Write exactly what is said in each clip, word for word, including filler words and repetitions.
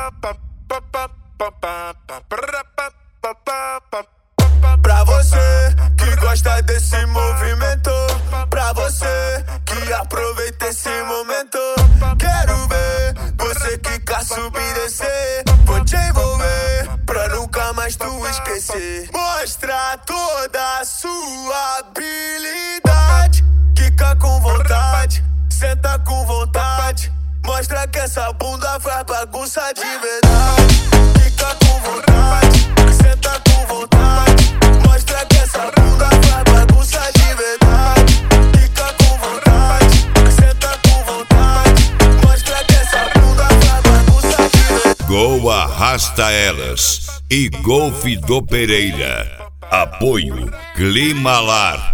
Pra você que gosta desse movimento, pra você que aproveita esse momento, quero ver você quicar, subir e descer. Vou te envolver pra nunca mais tu esquecer. Mostra toda a sua habilidade, quica com vontade, senta com vontade. Mostra que essa bunda faz bagunça de verdade. Fica com vontade, senta com vontade. Mostra que essa bunda faz bagunça de verdade. Fica com vontade, senta com vontade. Mostra que essa bunda faz bagunça de verdade. Gol Arrasta Elas e Golf do Pereira. Apoio Climalar.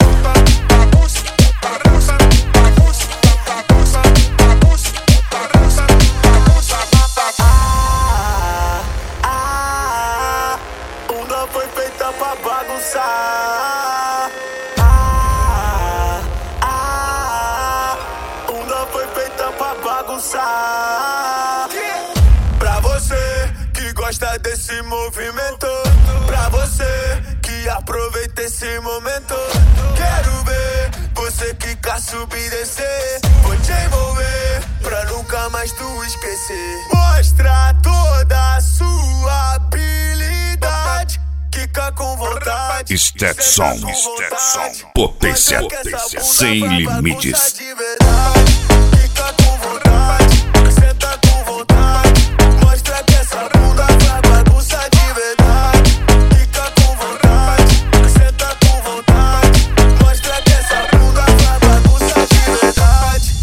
Foi feita pra bagunçar. Ah, ah, bunda foi feita pra bagunçar. Pra você que gosta desse movimento, pra você que aproveita esse momento, quero ver você quicar, subir e descer. Vou te envolver pra nunca mais tu esquecer. Mostra toda a sua habilidade, quica com vontade. Stetson, Stetson, potência, potência sem limites. Fica com vontade, senta com vontade. Mostra que essa bunda faz bagunça de verdade. Fica com vontade, senta com vontade. Mostra que essa bunda faz bagunça de verdade.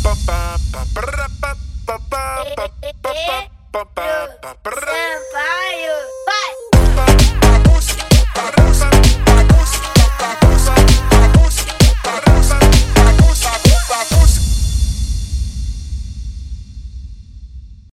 Sampaio.